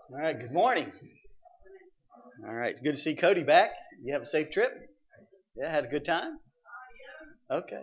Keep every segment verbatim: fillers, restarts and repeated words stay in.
All right, good morning. All right, it's good to see Cody back. You have a safe trip? Yeah, had a good time? Okay.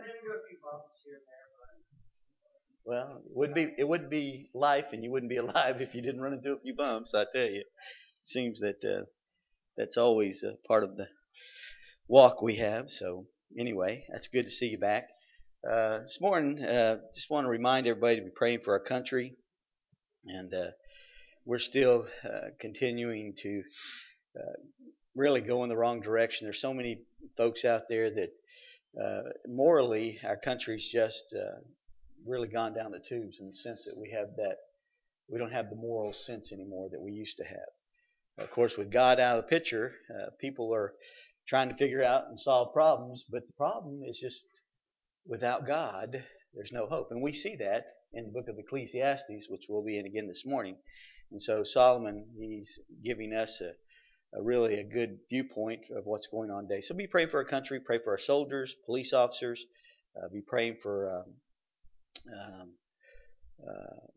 Well, it would be it would be life, and you wouldn't be alive if you didn't run into a few bumps. I tell you, it seems that uh, that's always a part of the walk we have. So anyway, that's good to see you back. Uh, this morning, uh, just want to remind everybody to be praying for our country, and uh, we're still uh, continuing to uh, really go in the wrong direction. There's so many folks out there that uh, morally our country's just uh, really gone down the tubes in the sense that we have that we don't have the moral sense anymore that we used to have. Of course, with God out of the picture, uh, people are trying to figure out and solve problems, but the problem is just without God, there's no hope. And we see that in the book of Ecclesiastes, which we'll be in again this morning. And so Solomon, he's giving us a, a really a good viewpoint of what's going on today. So be praying for our country, pray for our soldiers, police officers, uh, be praying for um, um, uh,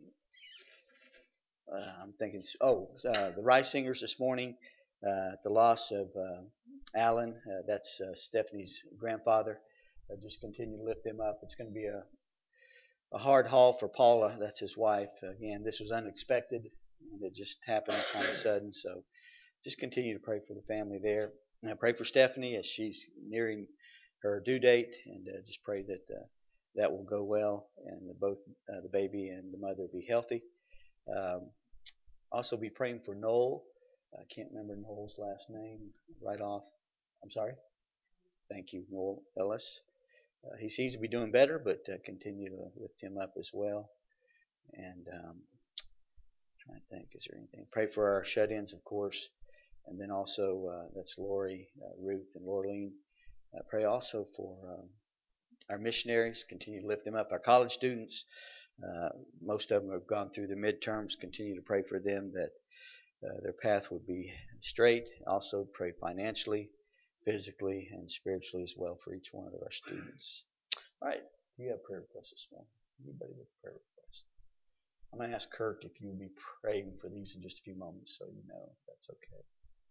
uh, I'm thinking, oh, uh, the Rice Singers this morning, uh, the loss of uh, Alan, uh, that's uh, Stephanie's grandfather. Uh, just continue to lift them up. It's going to be a, a hard haul for Paula, that's his wife. Again, this was unexpected, and it just happened kind of sudden. So just continue to pray for the family there. And I pray for Stephanie as she's nearing her due date, and uh, just pray that uh, that will go well, and that both uh, the baby and the mother be healthy. Um, also, be praying for Noel. I can't remember Noel's last name right off. I'm sorry. Thank you, Noel Ellis. Uh, he seems to be doing better, but uh, continue to lift him up as well. And um, trying to think, is there anything? Pray for our shut-ins, of course, and then also uh, that's Lori, uh, Ruth, and Laureline. Uh, pray also for um, our missionaries. Continue to lift them up. Our college students. Uh, most of them have gone through their midterms. Continue to pray for them that uh, their path would be straight. Also pray financially, physically, and spiritually as well for each one of our students. All right. Do you have prayer requests this morning? Anybody with prayer requests? I'm going to ask Kirk if you will be praying for these in just a few moments so you know that's okay.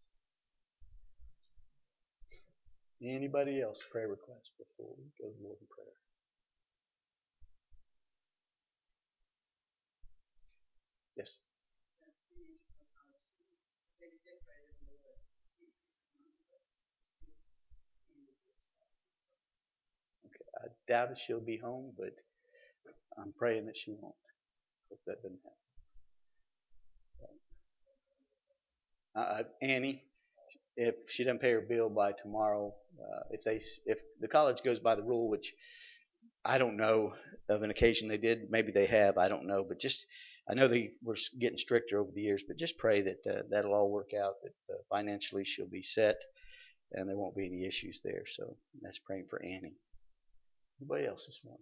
Anybody else prayer requests before we go to the Lord in prayer? Yes. Okay. I doubt if she'll be home, but I'm praying that she won't. Hope that doesn't happen. Uh, Annie, if she doesn't pay her bill by tomorrow, uh, if they if the college goes by the rule, which I don't know of an occasion they did, maybe they have, I don't know, but just I know they were getting stricter over the years, but just pray that uh, that'll all work out, that uh, financially she'll be set and there won't be any issues there. So that's praying for Annie. Anybody else this morning?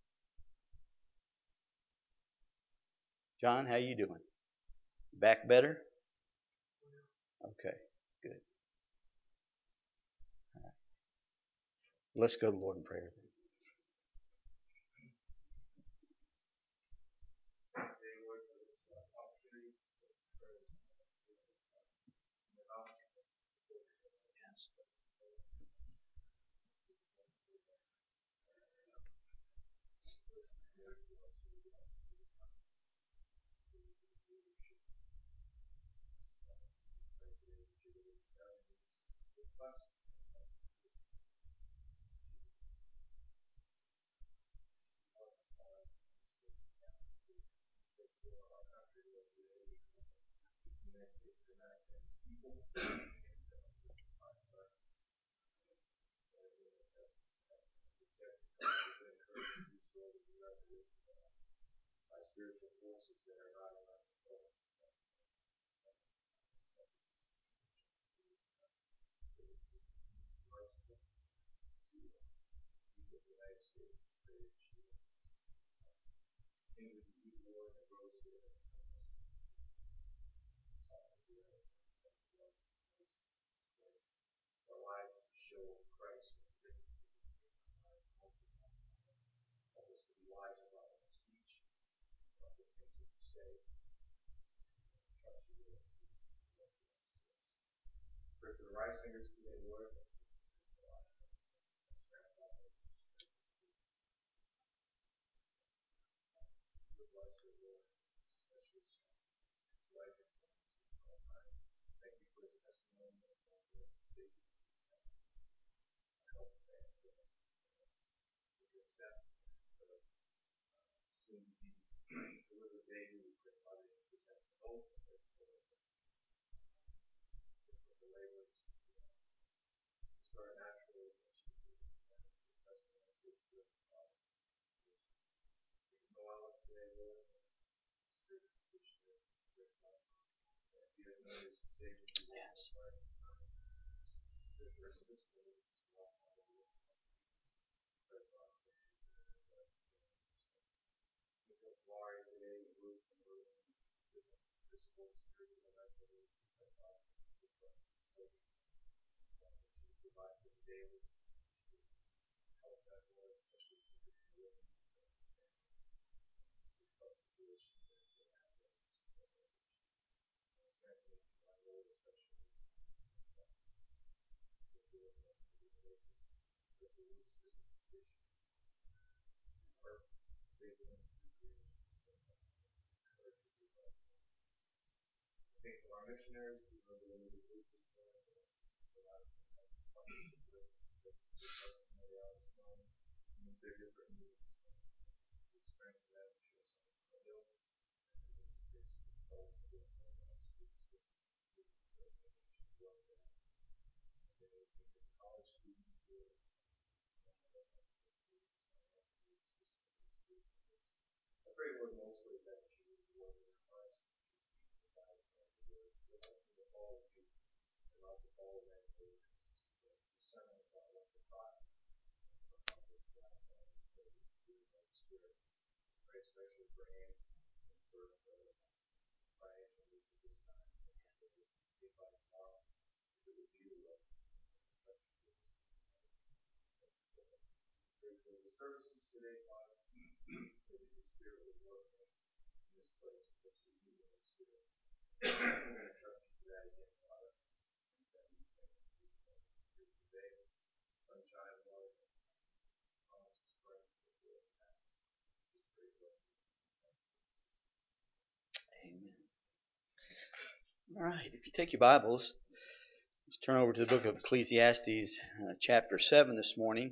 John, how you doing? Back better? Okay, good. All right. Let's go to the Lord in prayer. Yes. Amen. All right. If you take your Bibles, let's turn over to the book of Ecclesiastes, uh, chapter seven this morning.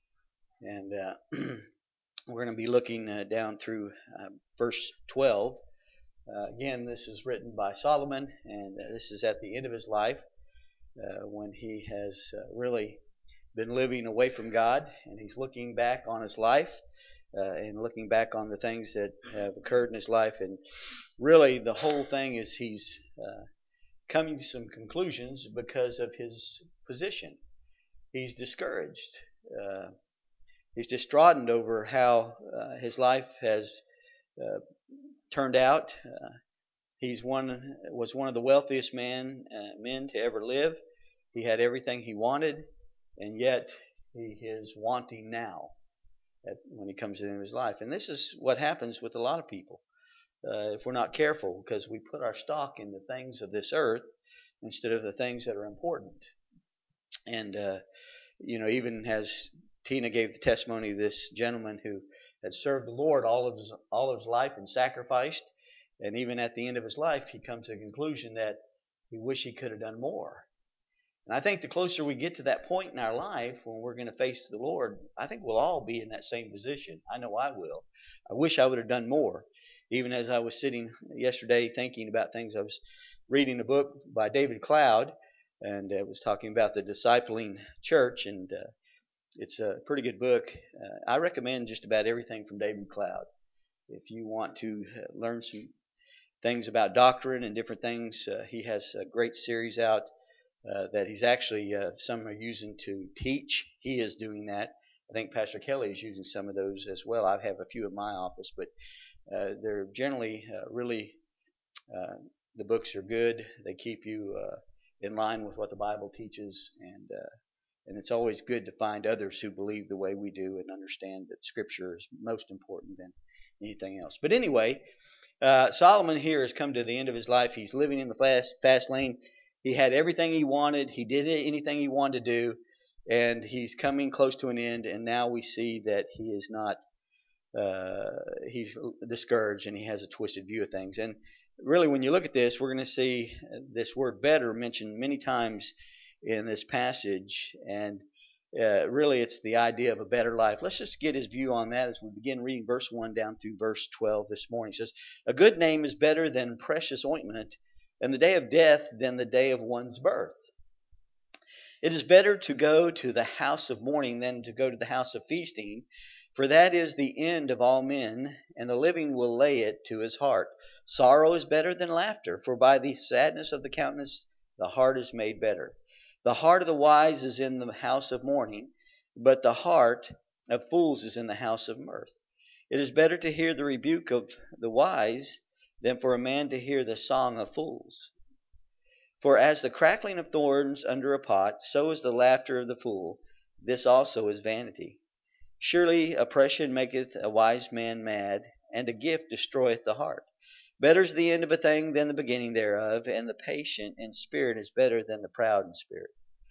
And uh, we're going to be looking uh, down through uh, verse twelve. Uh, again, this is written by Solomon, and uh, this is at the end of his life uh, when he has uh, really been living away from God, and he's looking back on his life uh, and looking back on the things that have occurred in his life. And really, the whole thing is he's uh, coming to some conclusions because of his position. He's discouraged. Uh, he's distraught over how uh, his life has uh, turned out. Uh, he's one was one of the wealthiest man uh, men to ever live. He had everything he wanted, and yet he is wanting now at, when he comes into his life. And this is what happens with a lot of people uh, if we're not careful, because we put our stock in the things of this earth instead of the things that are important. And uh, you know, even as Tina gave the testimony of this gentleman who had served the Lord all of his all of his life and sacrificed, and even at the end of his life, he comes to the conclusion that he wished he could have done more. And I think the closer we get to that point in our life when we're going to face the Lord, I think we'll all be in that same position. I know I will. I wish I would have done more. Even as I was sitting yesterday thinking about things, I was reading a book by David Cloud, and it was talking about the discipling church, and uh, it's a pretty good book. Uh, I recommend just about everything from David Cloud. If you want to uh, learn some things about doctrine and different things, uh, he has a great series out uh, that he's actually, uh, some are using to teach. He is doing that. I think Pastor Kelly is using some of those as well. I have a few in my office, but uh, they're generally uh, really, uh, the books are good. They keep you uh, in line with what the Bible teaches, and uh, and it's always good to find others who believe the way we do and understand that Scripture is most important than anything else. But anyway, uh, Solomon here has come to the end of his life. He's living in the fast, fast lane. He had everything he wanted. He did anything he wanted to do, and he's coming close to an end. And now we see that he is not. Uh, he's discouraged and he has a twisted view of things. And really, when you look at this, we're going to see this word "better" mentioned many times in this passage, and uh, really, it's the idea of a better life. Let's just get his view on that as we begin reading verse one down through verse twelve this morning. It says, "A good name is better than precious ointment, and the day of death than the day of one's birth. It is better to go to the house of mourning than to go to the house of feasting, for that is the end of all men, and the living will lay it to his heart. Sorrow is better than laughter, for by the sadness of the countenance the heart is made better. The heart of the wise is in the house of mourning, but the heart of fools is in the house of mirth. It is better to hear the rebuke of the wise than for a man to hear the song of fools. For as the crackling of thorns under a pot, so is the laughter of the fool. This also is vanity. Surely oppression maketh a wise man mad, and a gift destroyeth the heart. Better is the end of a thing than the beginning thereof, and the patient in spirit is better than the proud in spirit.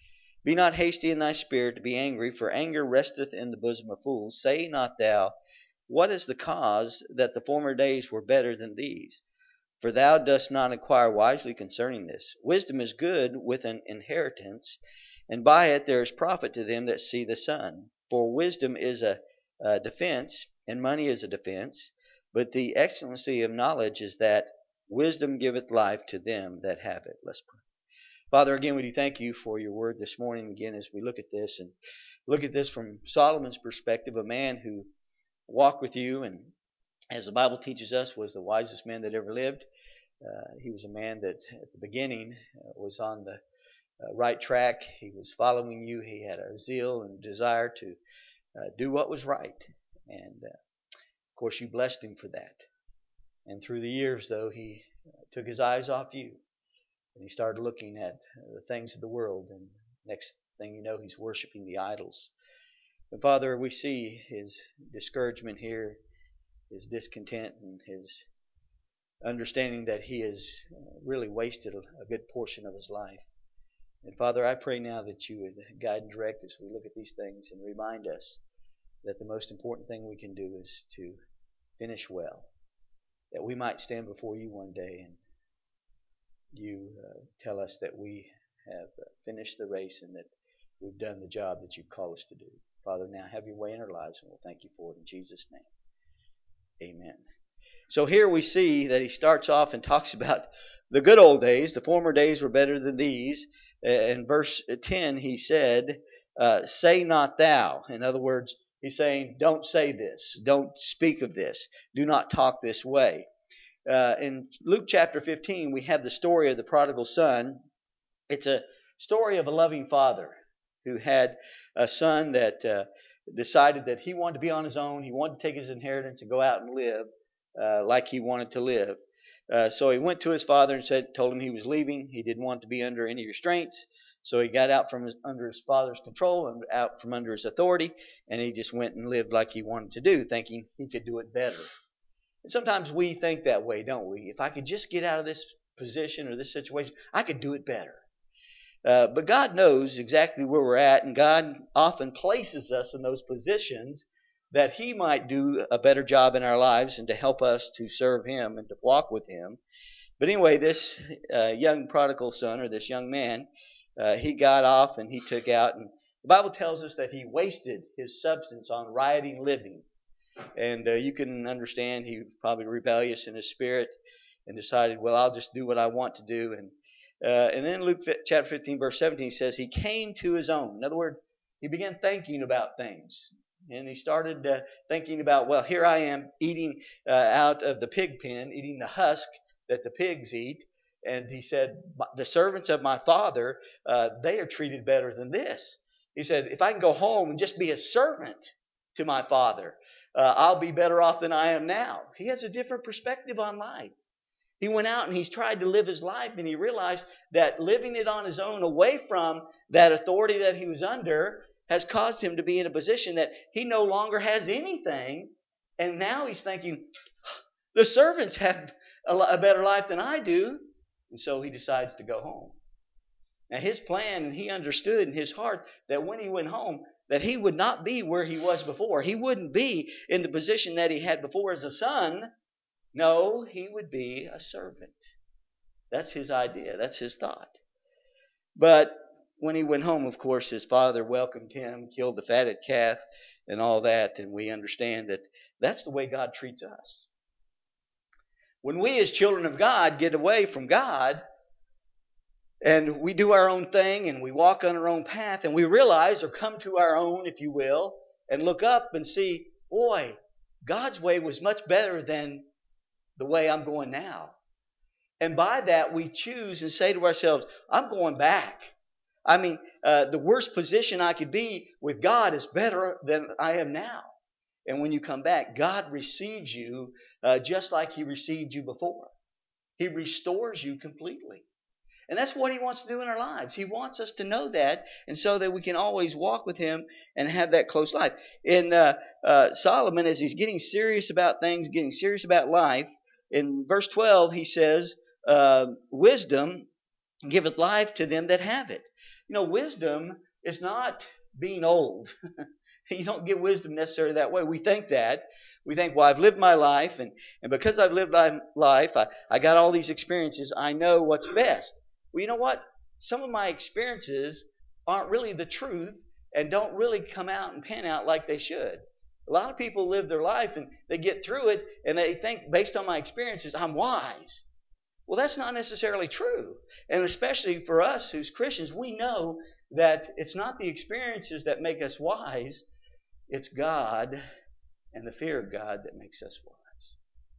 Be not hasty in thy spirit to be angry, for anger resteth in the bosom of fools. Say not thou, what is the cause that the former days were better than these? For thou dost not inquire wisely concerning this. Wisdom is good with an inheritance, and by it there is profit to them that see the sun. For wisdom is a, a defense, and money is a defense. But the excellency of knowledge is that wisdom giveth life to them that have it. Let's pray. Father, again, we do thank you for your word this morning. Again, as we look at this and look at this from Solomon's perspective, a man who walked with you and, as the Bible teaches us, was the wisest man that ever lived. Uh, he was a man that at the beginning uh, was on the uh, right track. He was following you. He had a zeal and desire to uh, do what was right. And uh, of course, you blessed him for that. And through the years, though, he uh, took his eyes off you. And he started looking at uh, the things of the world. And next thing you know, he's worshiping the idols. And Father, we see his discouragement here, his discontent, and his understanding that he has really wasted a good portion of his life. And Father, I pray now that you would guide and direct as we look at these things and remind us that the most important thing we can do is to finish well, that we might stand before you one day and you uh, tell us that we have finished the race and that we've done the job that you've called us to do. Father, now have your way in our lives, and we'll thank you for it in Jesus' name. Amen. So here we see that he starts off and talks about the good old days. The former days were better than these. In verse ten, he said, uh, say not thou. In other words, he's saying, don't say this. Don't speak of this. Do not talk this way. Uh, in Luke chapter fifteen, we have the story of the prodigal son. It's a story of a loving father who had a son that uh, decided that he wanted to be on his own. He wanted to take his inheritance and go out and live uh, like he wanted to live. Uh, so he went to his father and said, told him he was leaving. He didn't want to be under any restraints. So he got out from his, under his father's control and out from under his authority, and he just went and lived like he wanted to do, thinking he could do it better. And sometimes we think that way, don't we? If I could just get out of this position or this situation, I could do it better. Uh, but God knows exactly where we're at, and God often places us in those positions that He might do a better job in our lives and to help us to serve Him and to walk with Him. But anyway, this uh, young prodigal son, or this young man, uh, he got off and he took out, and the Bible tells us that he wasted his substance on rioting living. And uh, you can understand he was probably rebellious in his spirit and decided, well, I'll just do what I want to do. And uh, and then Luke chapter fifteen, verse seventeen says he came to his own. In other words, he began thinking about things. And he started uh, thinking about, well, here I am eating uh, out of the pig pen, eating the husk that the pigs eat. And he said, the servants of my father, uh, they are treated better than this. He said, if I can go home and just be a servant to my father, uh, I'll be better off than I am now. He has a different perspective on life. He went out and he's tried to live his life, and he realized that living it on his own away from that authority that he was under has caused him to be in a position that he no longer has anything. And now he's thinking, the servants have a better life than I do. And so he decides to go home. Now his plan, and he understood in his heart that when he went home, that he would not be where he was before. He wouldn't be in the position that he had before as a son. No, he would be a servant. That's his idea. That's his thought. But when he went home, of course, his father welcomed him, killed the fatted calf, and all that. And we understand that that's the way God treats us. When we as children of God get away from God, and we do our own thing, and we walk on our own path, and we realize, or come to our own, if you will, and look up and see, boy, God's way was much better than the way I'm going now. And by that, we choose and say to ourselves, I'm going back. I mean, uh, the worst position I could be with God is better than I am now. And when you come back, God receives you uh, just like He received you before. He restores you completely. And that's what He wants to do in our lives. He wants us to know that, and so that we can always walk with Him and have that close life. In uh, uh, Solomon, as he's getting serious about things, getting serious about life, in verse twelve he says, uh, wisdom giveth life to them that have it. You know, wisdom is not being old. You don't get wisdom necessarily that way. We think that. We think, well, I've lived my life, and, and because I've lived my life, I, I got all these experiences, I know what's best. Well, you know what? Some of my experiences aren't really the truth and don't really come out and pan out like they should. A lot of people live their life and they get through it and they think, based on my experiences, I'm wise. Well, that's not necessarily true. And especially for us who's Christians, we know that it's not the experiences that make us wise, it's God and the fear of God that makes us wise.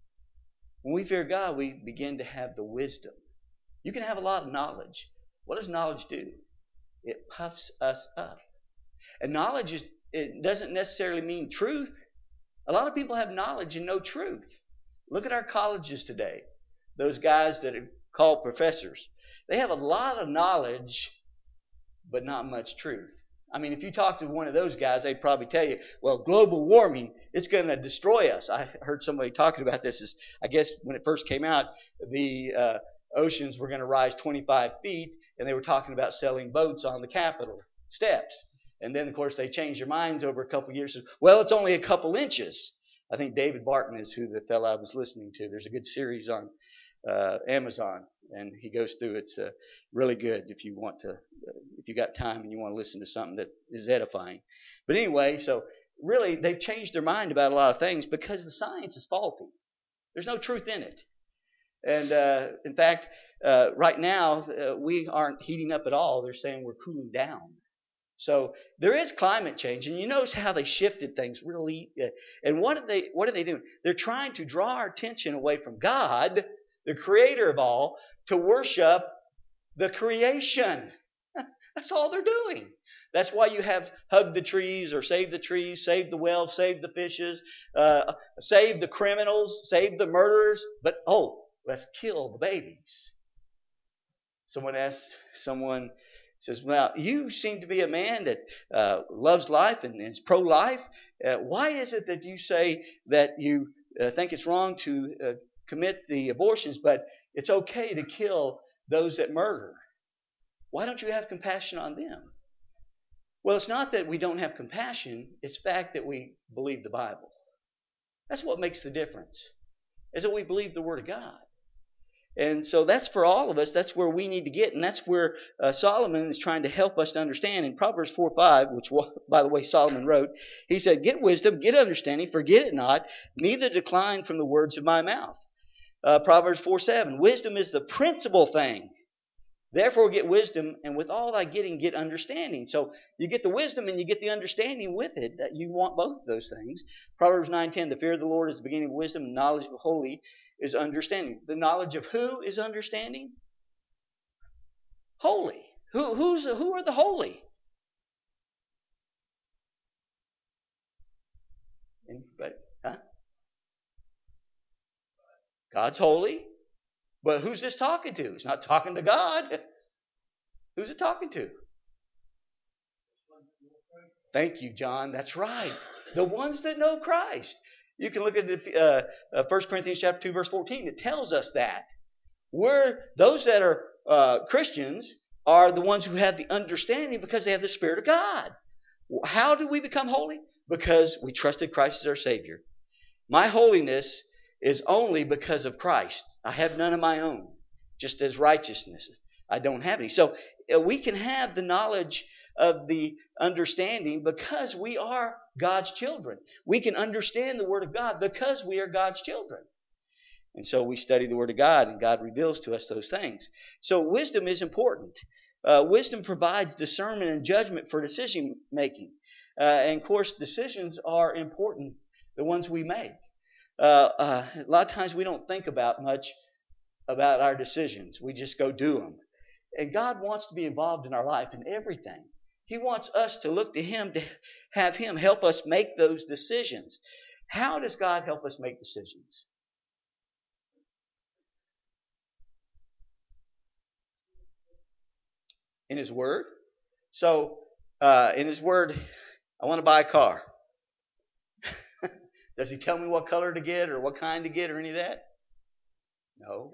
When we fear God, we begin to have the wisdom. You can have a lot of knowledge. What does knowledge do? It puffs us up. And knowledge is, it doesn't necessarily mean truth. A lot of people have knowledge and no truth. Look at our colleges today. Those guys that are called professors. They have a lot of knowledge, but not much truth. I mean, if you talk to one of those guys, they'd probably tell you, well, global warming, it's going to destroy us. I heard somebody talking about this. Is, I guess when it first came out, the uh, oceans were going to rise twenty-five feet, and they were talking about selling boats on the Capitol steps. And then, of course, they changed their minds over a couple of years. Well, it's only a couple inches. I think David Barton is who the fellow I was listening to. There's a good series on uh, Amazon, and he goes through. It's uh, really good if you want to, uh, if you got time and you want to listen to something that is edifying. But anyway, so really they've changed their mind about a lot of things because the science is faulty. There's no truth in it. And uh, in fact, uh, right now uh, we aren't heating up at all. They're saying we're cooling down. So there is climate change, and you notice how they shifted things really. Uh, and what are they? What are they doing? They're trying to draw our attention away from God, the Creator of all, to worship the creation. That's all they're doing. That's why you have hug the trees, or save the trees, save the whales, save the fishes, uh, save the criminals, save the murderers. But oh, let's kill the babies. Someone asks someone. Says, well, you seem to be a man that uh, loves life and is pro-life. Uh, why is it that you say that you uh, think it's wrong to uh, commit the abortions, but it's okay to kill those that murder? Why don't you have compassion on them? Well, it's not that we don't have compassion. It's the fact that we believe the Bible. That's what makes the difference, is that we believe the Word of God. And so that's for all of us. That's where we need to get. And that's where uh, Solomon is trying to help us to understand. In Proverbs four five, which, by the way, Solomon wrote, he said, get wisdom, get understanding, forget it not, neither decline from the words of my mouth. Uh, Proverbs four seven, wisdom is the principal thing. Therefore get wisdom, and with all thy getting, get understanding. So you get the wisdom and you get the understanding with it. That you want both of those things. Proverbs nine ten, the fear of the Lord is the beginning of wisdom, and knowledge of the holy is understanding. The knowledge of who is understanding? Holy. Who, who's, who are the holy? Anybody? Huh? God's holy. But who's this talking to? It's not talking to God. Who's it talking to? Thank you, John. That's right. The ones that know Christ. You can look at uh, uh, First Corinthians chapter two, verse fourteen. It tells us that. We're those that are uh, Christians. are the ones who have the understanding because they have the Spirit of God. How do we become holy? Because we trusted Christ as our Savior. My holiness is only because of Christ. I have none of my own, just as righteousness. I don't have any. So uh, we can have the knowledge of the understanding because we are God's children. We can understand the Word of God because we are God's children. And so we study the Word of God, and God reveals to us those things. So wisdom is important. Uh, wisdom provides discernment and judgment for decision making. Uh, and of course, decisions are important, the ones we make. Uh, uh, a lot of times we don't think about much about our decisions. We just go do them. And God wants to be involved in our life in everything. He wants us to look to Him, to have Him help us make those decisions. How does God help us make decisions? In His Word. So, uh, in His Word, I want to buy a car. Does He tell me what color to get or what kind to get or any of that? No.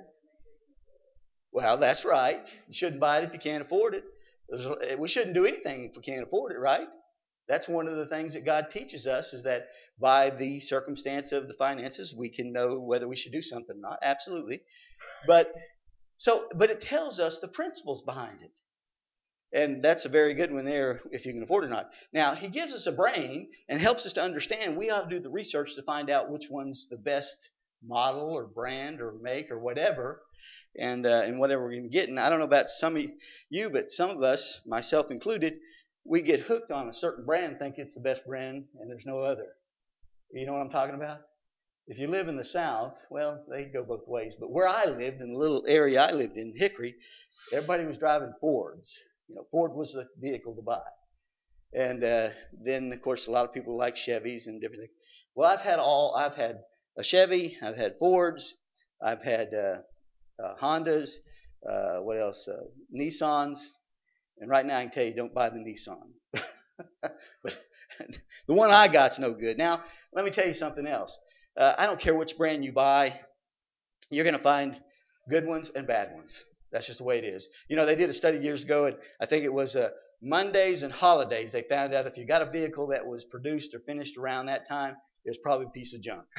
Well, that's right. You shouldn't buy it if you can't afford it. We shouldn't do anything if we can't afford it, right? That's one of the things that God teaches us, is that by the circumstance of the finances, we can know whether we should do something or not. Absolutely. But so, but it tells us the principles behind it. And that's a very good one there, if you can afford it or not. Now, He gives us a brain and helps us to understand. We ought to do the research to find out which one's the best model or brand or make or whatever, and uh, and whatever we're going to get. And I don't know about some of you, but some of us, myself included, we get hooked on a certain brand and think it's the best brand, and there's no other. You know what I'm talking about? If you live in the South, well, they go both ways. But where I lived, in the little area I lived in, Hickory, everybody was driving Fords. You know, Ford was the vehicle to buy. And uh, then, of course, a lot of people like Chevys and different things. Well, I've had all. I've had a Chevy. I've had Fords. I've had uh, uh, Hondas. Uh, what else? Uh, Nissans. And right now, I can tell you, don't buy the Nissan. But the one I got's no good. Now, let me tell you something else. Uh, I don't care which brand you buy. You're going to find good ones and bad ones. That's just the way it is. You know, they did a study years ago, and I think it was uh, Mondays and holidays. They found out if you got a vehicle that was produced or finished around that time, it was probably a piece of junk.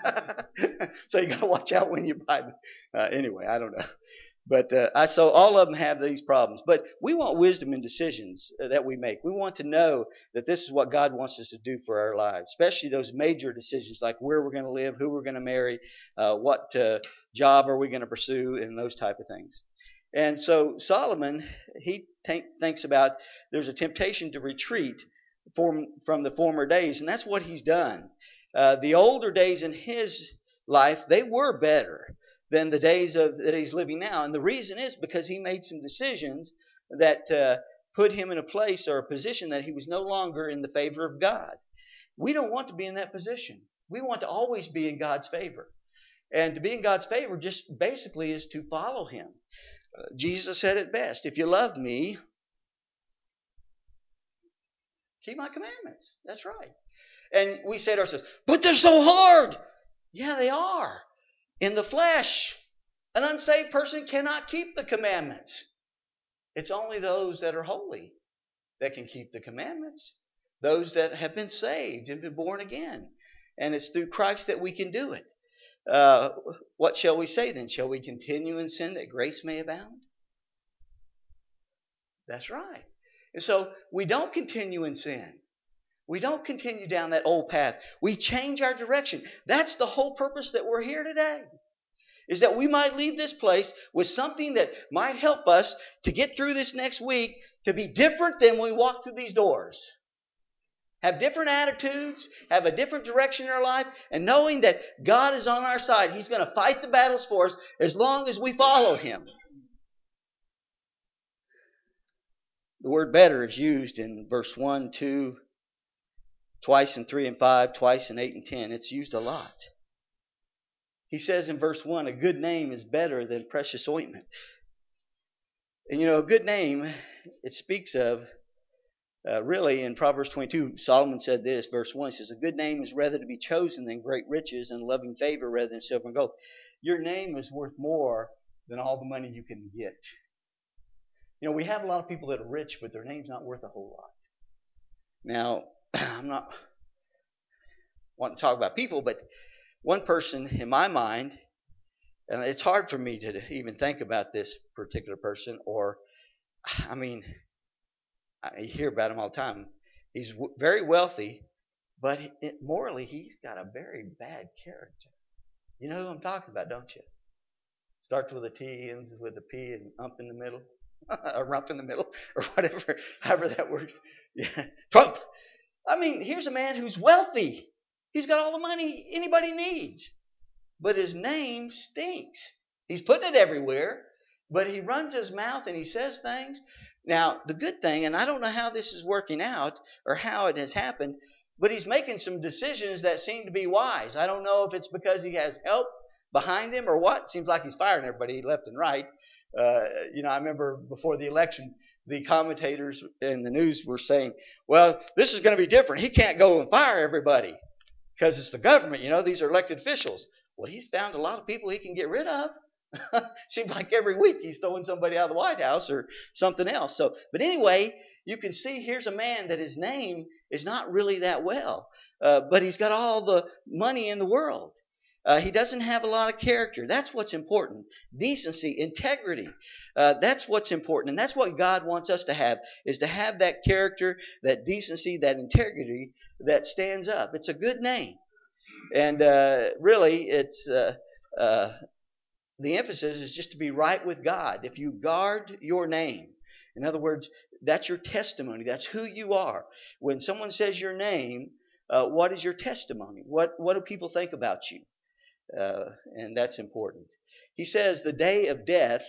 So you got to watch out when you buy them. Uh, anyway, I don't know. But uh, I so all of them have these problems. But we want wisdom in decisions uh, that we make. We want to know that this is what God wants us to do for our lives, especially those major decisions like where we're going to live, who we're going to marry, uh, what uh, job are we going to pursue, and those type of things. And so Solomon, he think, thinks about there's a temptation to retreat from, from the former days, and that's what he's done. Uh, the older days in his life, they were better than the days of that he's living now. And the reason is because he made some decisions that uh, put him in a place or a position that he was no longer in the favor of God. We don't want to be in that position. We want to always be in God's favor. And to be in God's favor just basically is to follow Him. Uh, Jesus said it best. If you love me, keep my commandments. That's right. And we say to ourselves, but they're so hard. Yeah, they are. In the flesh, an unsaved person cannot keep the commandments. It's only those that are holy that can keep the commandments. Those that have been saved and been born again. And it's through Christ that we can do it. Uh, what shall we say then? Shall we continue in sin that grace may abound? That's right. And so we don't continue in sin. We don't continue down that old path. We change our direction. That's the whole purpose that we're here today. Is that we might leave this place with something that might help us to get through this next week to be different than when we walk through these doors. Have different attitudes, have a different direction in our life, and knowing that God is on our side. He's going to fight the battles for us as long as we follow Him. The word better is used in verse one, two, twice in three and five, twice in eight and ten. It's used a lot. He says in verse one, a good name is better than precious ointment. And you know, a good name, it speaks of, uh, really in Proverbs twenty-two, Solomon said this, verse one, he says, a good name is rather to be chosen than great riches, and loving favor rather than silver and gold. Your name is worth more than all the money you can get. You know, we have a lot of people that are rich, but their name's not worth a whole lot. Now, I'm not wanting to talk about people, but one person in my mind, and it's hard for me to even think about this particular person, or, I mean, I hear about him all the time. He's w- very wealthy, but it, morally, he's got a very bad character. You know who I'm talking about, don't you? Starts with a T, ends with a P, and ump in the middle, or rump in the middle, or whatever, however that works. Yeah, Trump. I mean, here's a man who's wealthy. He's got all the money anybody needs, but his name stinks. He's putting it everywhere, but he runs his mouth and he says things. Now, the good thing, and I don't know how this is working out or how it has happened, but he's making some decisions that seem to be wise. I don't know if it's because he has help behind him or what. Seems like he's firing everybody left and right. Uh, you know, I remember before the election, the commentators in the news were saying, well, this is going to be different. He can't go and fire everybody because it's the government. You know, these are elected officials. Well, he's found a lot of people he can get rid of. Seems like every week he's throwing somebody out of the White House or something else. So, but anyway, you can see here's a man that his name is not really that well, uh, but he's got all the money in the world. Uh, he doesn't have a lot of character. That's what's important. Decency, integrity. Uh, that's what's important, and that's what God wants us to have: is to have that character, that decency, that integrity that stands up. It's a good name, and uh, really, it's. Uh, uh, The emphasis is just to be right with God. If you guard your name, in other words, that's your testimony. That's who you are. When someone says your name, uh, what is your testimony? What what do people think about you? Uh, and that's important. He says the day of death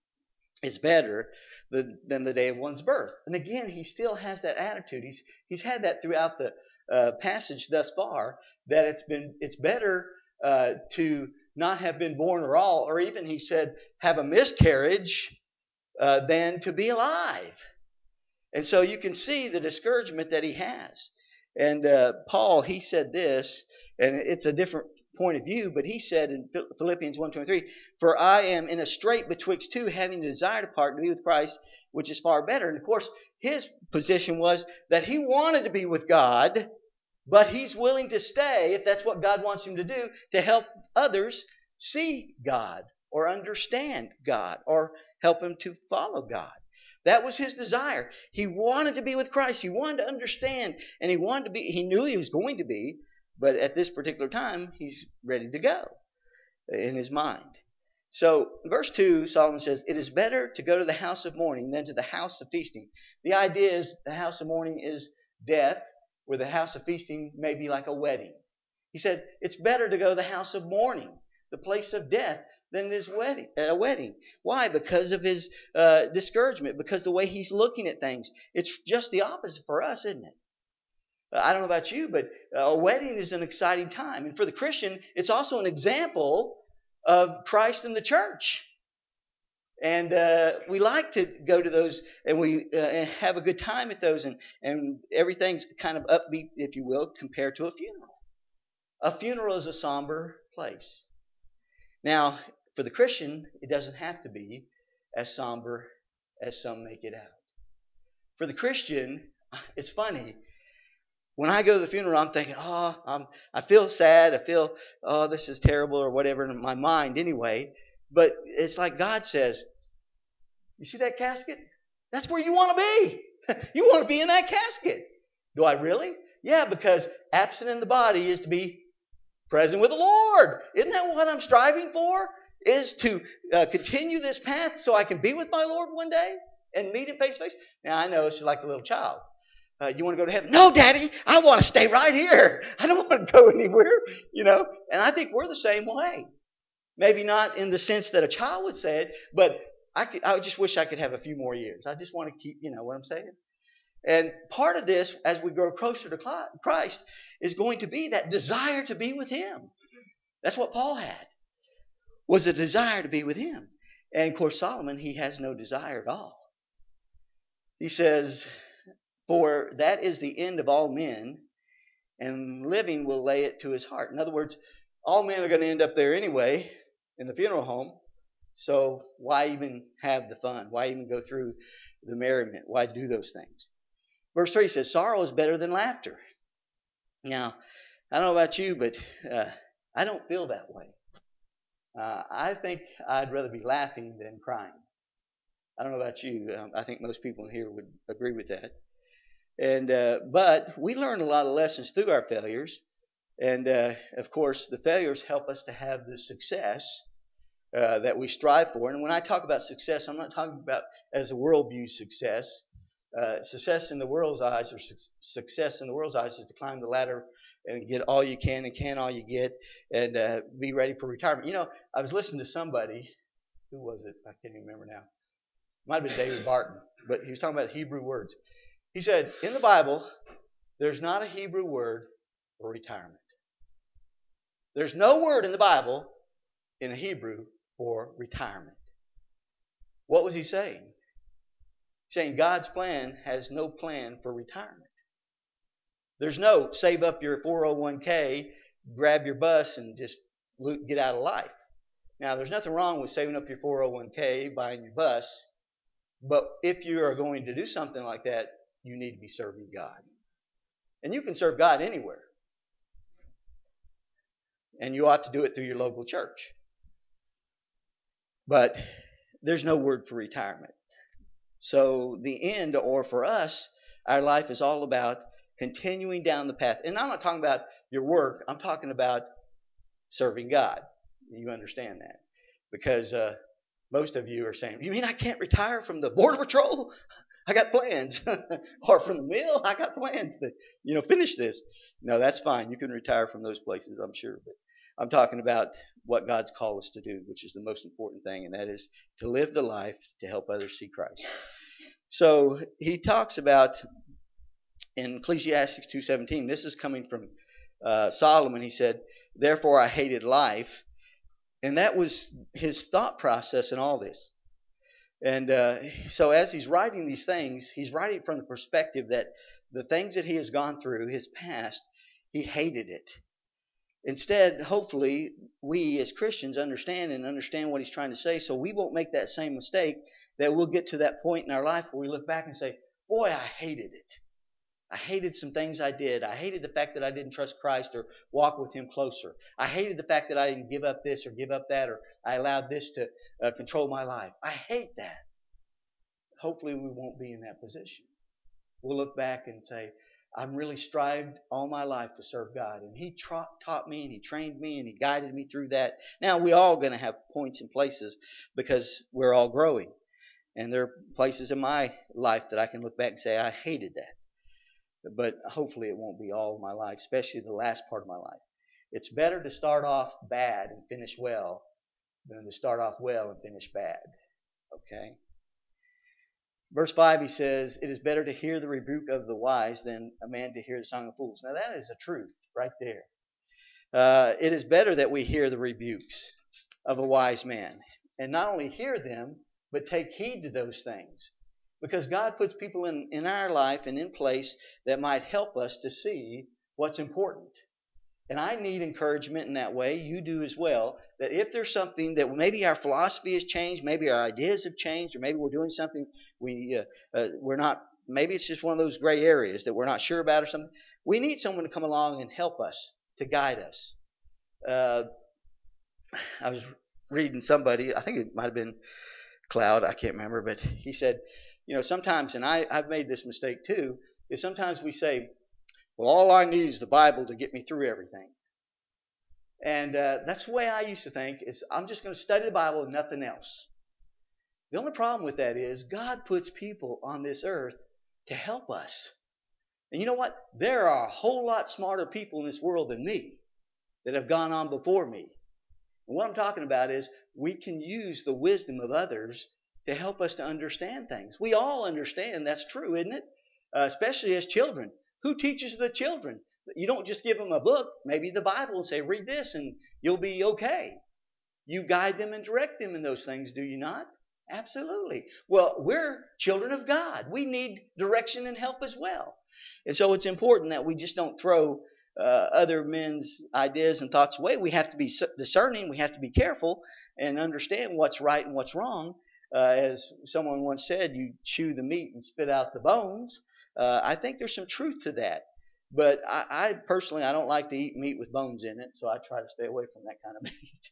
is better than, than the day of one's birth. And again, he still has that attitude. He's he's had that throughout the uh, passage thus far. That it's been it's better uh, to not have been born at all, or even he said have a miscarriage, uh, than to be alive. And so you can see the discouragement that he has. And uh, Paul, he said this, and it's a different point of view, but he said in Philippians one twenty-three, for I am in a strait betwixt two, having a desire to part to be with Christ, which is far better. And of course, his position was that he wanted to be with God, but he's willing to stay, if that's what God wants him to do, to help others see God or understand God or help him to follow God. That was his desire. He wanted to be with Christ. He wanted to understand, and he wanted to be, he knew he was going to be, but at this particular time, he's ready to go in his mind. So, verse two, Solomon says, it is better to go to the house of mourning than to the house of feasting. The idea is the house of mourning is death, where the house of feasting may be like a wedding. He said, it's better to go to the house of mourning, the place of death, than it is wedding, a wedding. Why? Because of his uh, discouragement, because the way he's looking at things. It's just the opposite for us, isn't it? I don't know about you, but a wedding is an exciting time. And for the Christian, it's also an example of Christ and the church. And uh, we like to go to those, and we uh, have a good time at those, and, and everything's kind of upbeat, if you will, compared to a funeral. A funeral is a somber place. Now, for the Christian, it doesn't have to be as somber as some make it out. For the Christian, it's funny. When I go to the funeral, I'm thinking, oh, I'm, I feel sad. I feel, oh, this is terrible or whatever in my mind anyway. But it's like God says, you see that casket? That's where you want to be. You want to be in that casket. Do I really? Yeah, because absent in the body is to be present with the Lord. Isn't that what I'm striving for? Is to uh, continue this path so I can be with my Lord one day and meet him face to face? Now, I know it's like a little child. Uh, you want to go to heaven? No, Daddy, I want to stay right here. I don't want to go anywhere, you know. And I think we're the same way. Maybe not in the sense that a child would say it, but I, could, I just wish I could have a few more years. I just want to keep, you know what I'm saying? And part of this, as we grow closer to Christ, is going to be that desire to be with him. That's what Paul had, was a desire to be with him. And of course, Solomon, he has no desire at all. He says, for that is the end of all men, and living will lay it to his heart. In other words, all men are going to end up there anyway, in the funeral home. So why even have the fun? Why even go through the merriment? Why do those things? Verse three says, sorrow is better than laughter. Now, I don't know about you, but uh, I don't feel that way. Uh, I think I'd rather be laughing than crying. I don't know about you. Um, I think most people here would agree with that. And uh, but we learn a lot of lessons through our failures, and uh, of course, the failures help us to have the success uh, that we strive for. And when I talk about success, I'm not talking about as the world views success. Uh, success in the world's eyes, or su- success in the world's eyes, is to climb the ladder and get all you can and can all you get, and uh, be ready for retirement. You know, I was listening to somebody. Who was it? I can't even remember now. It might have been David Barton, but he was talking about Hebrew words. He said, in the Bible, there's not a Hebrew word for retirement. There's no word in the Bible in Hebrew for retirement. What was he saying? He's saying God's plan has no plan for retirement. There's no save up your four oh one k, grab your bus, and just get out of life. Now, there's nothing wrong with saving up your four oh one k, buying your bus, but if you are going to do something like that, you need to be serving God. And you can serve God anywhere. And you ought to do it through your local church. But there's no word for retirement. So the end, or for us, our life is all about continuing down the path. And I'm not talking about your work. I'm talking about serving God. You understand that. Because uh, most of you are saying, you mean I can't retire from the Border Patrol? I got plans. Or from the mill? I got plans to, you know, finish this. No, that's fine. You can retire from those places, I'm sure. But I'm talking about what God's called us to do, which is the most important thing, and that is to live the life to help others see Christ. So he talks about in Ecclesiastes two seventeen, this is coming from uh, Solomon. He said, therefore I hated life. And that was his thought process in all this. And uh, so as he's writing these things, he's writing from the perspective that the things that he has gone through, his past, he hated it. Instead, hopefully, we as Christians understand and understand what he's trying to say, so we won't make that same mistake, that we'll get to that point in our life where we look back and say, boy, I hated it. I hated some things I did. I hated the fact that I didn't trust Christ or walk with him closer. I hated the fact that I didn't give up this or give up that, or I allowed this to uh, control my life. I hate that. Hopefully we won't be in that position. We'll look back and say, I've really strived all my life to serve God. And he tra- taught me and he trained me and he guided me through that. Now, we're all going to have points and places because we're all growing. And there are places in my life that I can look back and say, I hated that. But hopefully it won't be all of my life, especially the last part of my life. It's better to start off bad and finish well than to start off well and finish bad. Okay? Verse five, he says, it is better to hear the rebuke of the wise than a man to hear the song of fools. Now that is a truth right there. Uh, it is better that we hear the rebukes of a wise man. And not only hear them, but take heed to those things. Because God puts people in, in our life and in place that might help us to see what's important. And I need encouragement in that way. You do as well. That if there's something that maybe our philosophy has changed, maybe our ideas have changed, or maybe we're doing something we uh, uh, we're not. Maybe it's just one of those gray areas that we're not sure about or something. We need someone to come along and help us, to guide us. Uh, I was reading somebody. I think it might have been Cloud. I can't remember, but he said, you know, sometimes, and I, I've made this mistake too, is sometimes we say, well, all I need is the Bible to get me through everything. And uh, that's the way I used to think, is I'm just going to study the Bible and nothing else. The only problem with that is God puts people on this earth to help us. And you know what? There are a whole lot smarter people in this world than me that have gone on before me. And what I'm talking about is we can use the wisdom of others to help us to understand things. We all understand that's true, isn't it? Uh, especially as children. Who teaches the children? You don't just give them a book, maybe the Bible, and say, read this and you'll be okay. You guide them and direct them in those things, do you not? Absolutely. Well, we're children of God. We need direction and help as well. And so it's important that we just don't throw uh, other men's ideas and thoughts away. We have to be discerning. We have to be careful and understand what's right and what's wrong. Uh, as someone once said, you chew the meat and spit out the bones. Uh, I think there's some truth to that. But I, I personally, I don't like to eat meat with bones in it, so I try to stay away from that kind of meat.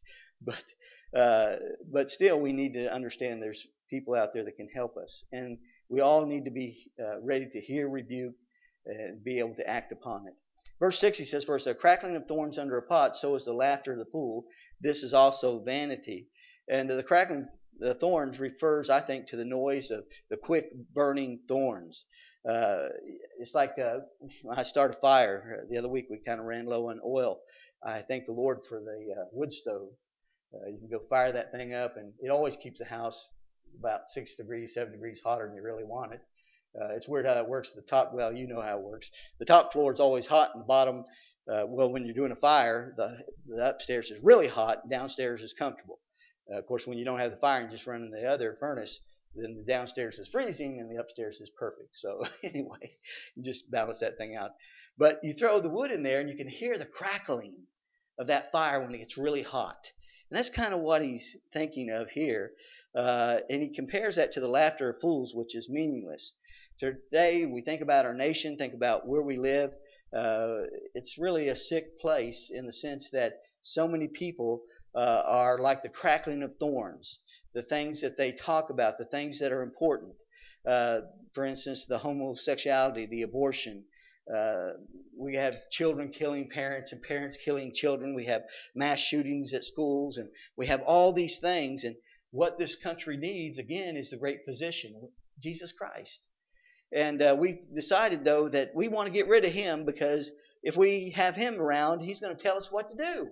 but uh, but still, we need to understand there's people out there that can help us, and we all need to be uh, ready to hear rebuke and be able to act upon it. Verse six, he says, "For as the crackling of thorns under a pot, so is the laughter of the fool. This is also vanity." And the crackling the thorns refers, I think, to the noise of the quick burning thorns. Uh, it's like uh, when I start a fire. The other week we kind of ran low on oil. I thank the Lord for the uh, wood stove. Uh, you can go fire that thing up, and it always keeps the house about six degrees, seven degrees hotter than you really want it. Uh, it's weird how that works. The top, well, you know how it works. The top floor is always hot, and the bottom, uh, well, when you're doing a fire, the, the upstairs is really hot, and downstairs is comfortable. Uh, of course, when you don't have the fire and just running the other furnace, then the downstairs is freezing and the upstairs is perfect. So anyway, you just balance that thing out. But you throw the wood in there, and you can hear the crackling of that fire when it gets really hot. And that's kind of what he's thinking of here. Uh, and he compares that to the laughter of fools, which is meaningless. Today, we think about our nation, think about where we live. Uh, it's really a sick place in the sense that so many people uh, are like the crackling of thorns. The things that they talk about, the things that are important. Uh, for instance, the homosexuality, the abortion. Uh, we have children killing parents and parents killing children. We have mass shootings at schools, and we have all these things. And what this country needs, again, is the great physician, Jesus Christ. And uh, we decided, though, that we want to get rid of him because if we have him around, he's going to tell us what to do.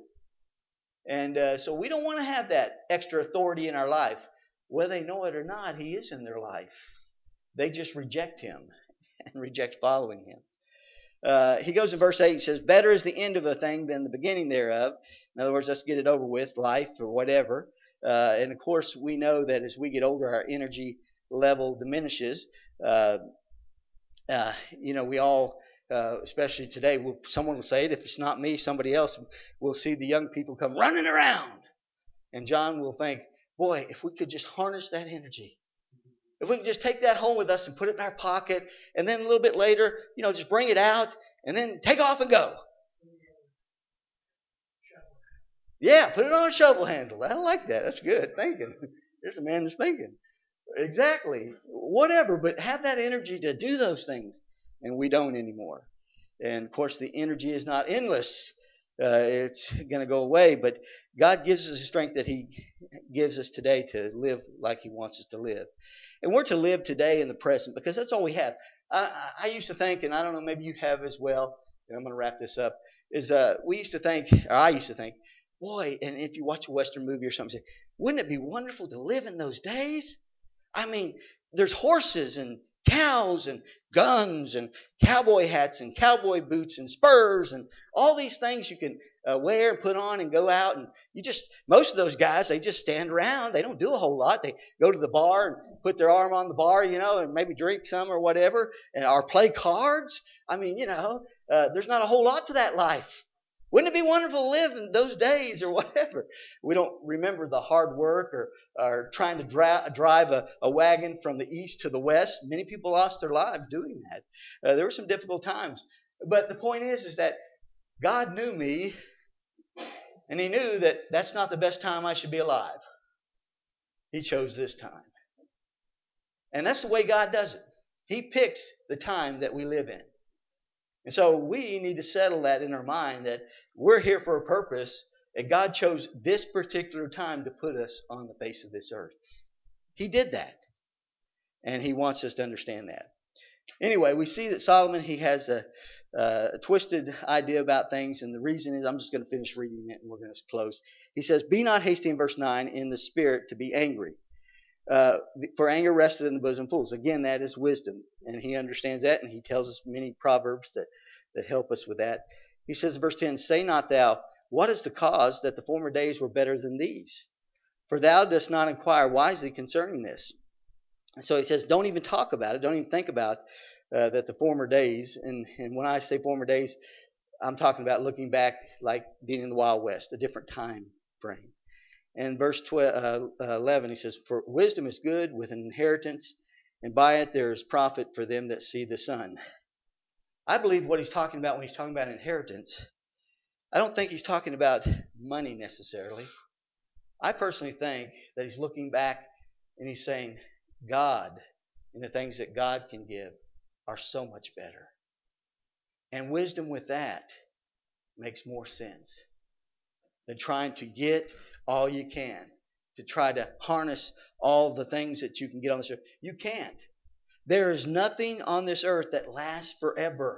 And uh, so we don't want to have that extra authority in our life. Whether they know it or not, he is in their life. They just reject him and reject following him. Uh, he goes in verse eight, he says, "Better is the end of a thing than the beginning thereof." In other words, let's get it over with, life or whatever. Uh, and of course, we know that as we get older, our energy level diminishes. Uh, uh, you know, we all, uh, especially today, we'll, someone will say it. If it's not me, somebody else will see the young people come running around. And John will think, boy, if we could just harness that energy. If we could just take that home with us and put it in our pocket, and then a little bit later, you know, just bring it out and then take off and go. Yeah, put it on a shovel handle. I like that. That's good thinking. There's a man that's thinking. Exactly. Whatever, but have that energy to do those things. And we don't anymore. And of course, the energy is not endless. Uh, it's going to go away. But God gives us the strength that He gives us today to live like He wants us to live. And we're to live today in the present because that's all we have. I, I used to think, and I don't know, maybe you have as well, and I'm going to wrap this up, is uh, we used to think, or I used to think, boy, and if you watch a Western movie or something, say, wouldn't it be wonderful to live in those days? I mean, there's horses and cows and guns and cowboy hats and cowboy boots and spurs and all these things you can uh, wear and put on and go out. And you just, most of those guys, they just stand around. They don't do a whole lot. They go to the bar and put their arm on the bar, you know, and maybe drink some or whatever, and or play cards. I mean, you know, uh, there's not a whole lot to that life. Wouldn't it be wonderful to live in those days or whatever? We don't remember the hard work or, or trying to dra- drive a, a wagon from the east to the west. Many people lost their lives doing that. Uh, there were some difficult times. But the point is, is that God knew me, and He knew that that's not the best time I should be alive. He chose this time. And that's the way God does it. He picks the time that we live in. And so we need to settle that in our mind that we're here for a purpose, and God chose this particular time to put us on the face of this earth. He did that. And He wants us to understand that. Anyway, we see that Solomon, he has a, uh, a twisted idea about things, and the reason is, I'm just going to finish reading it and we're going to close. He says, "Be not hasty," in verse nine, "in the spirit to be angry. Uh, for anger rested in the bosom of fools." Again, that is wisdom. And he understands that, and he tells us many proverbs that, that help us with that. He says in verse ten, "Say not thou, what is the cause that the former days were better than these? For thou dost not inquire wisely concerning this." And so he says, don't even talk about it. Don't even think about uh, that the former days. And, and when I say former days, I'm talking about looking back like being in the Wild West, a different time frame. And verse twelve, uh, eleven, he says, "For wisdom is good with an inheritance, and by it there is profit for them that see the sun." I believe what he's talking about when he's talking about inheritance, I don't think he's talking about money necessarily. I personally think that he's looking back and he's saying, God and the things that God can give are so much better. And wisdom with that makes more sense than trying to get all you can, to try to harness all the things that you can get on this earth. You can't. There is nothing on this earth that lasts forever.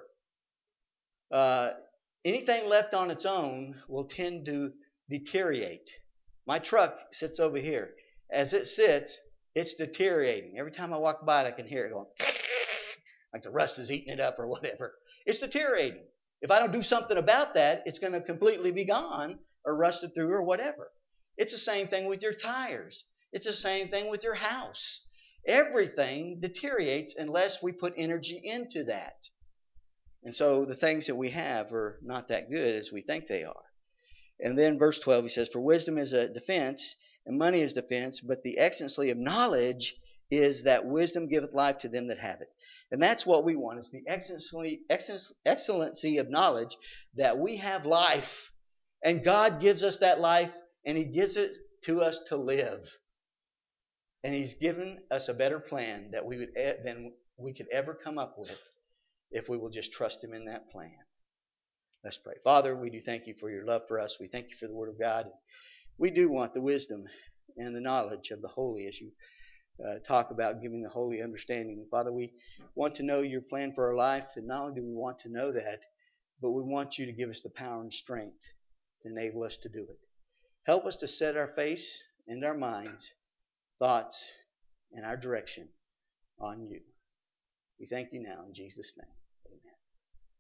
Uh, anything left on its own will tend to deteriorate. My truck sits over here. As it sits, it's deteriorating. Every time I walk by it, I can hear it going like the rust is eating it up or whatever. It's deteriorating. If I don't do something about that, it's going to completely be gone or rusted through or whatever. It's the same thing with your tires. It's the same thing with your house. Everything deteriorates unless we put energy into that. And so the things that we have are not that good as we think they are. And then verse twelve, he says, "For wisdom is a defense, and money is defense, but the excellency of knowledge is that wisdom giveth life to them that have it." And that's what we want, is the excellency, excellency of knowledge, that we have life, and God gives us that life, and he gives it to us to live. And he's given us a better plan that we would than we could ever come up with if we will just trust him in that plan. Let's pray. Father, we do thank you for your love for us. We thank you for the Word of God. We do want the wisdom and the knowledge of the holy, as you uh, talk about giving the holy understanding. Father, we want to know your plan for our life, and not only do we want to know that, but we want you to give us the power and strength to enable us to do it. Help us to set our face and our minds, thoughts, and our direction on you. We thank you now in Jesus' name.